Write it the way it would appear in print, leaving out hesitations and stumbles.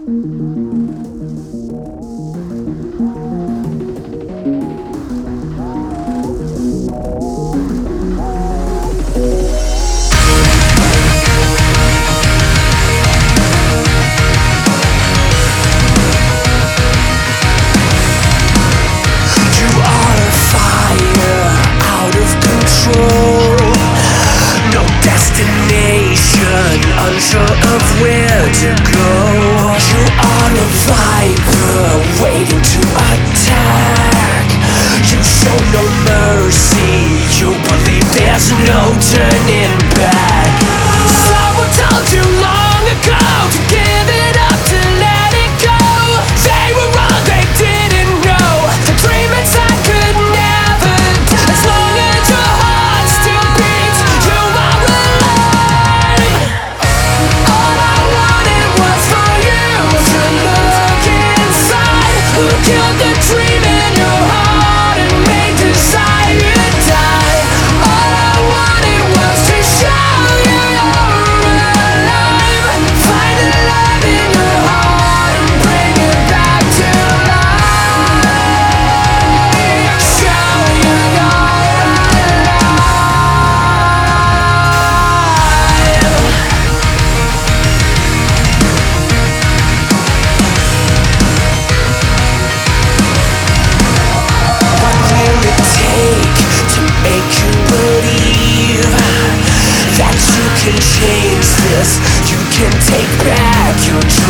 Unsure of where to go. You are a viper waiting to attack. You show no mercy. You believe there's no turning back. Someone told you long ago to give it up, to let it go. They were wrong, they didn't know. The dream inside could never die. As long as your heart still beats, you are alive. All I wanted was for you to look inside. Who killed the dream in your heart and made desire die? All I wanted was to show you you're alive. Find the love in your heart and bring it back to life. Show you you're alive. What will it take to make you believe that you can change this? You can take back your dreams.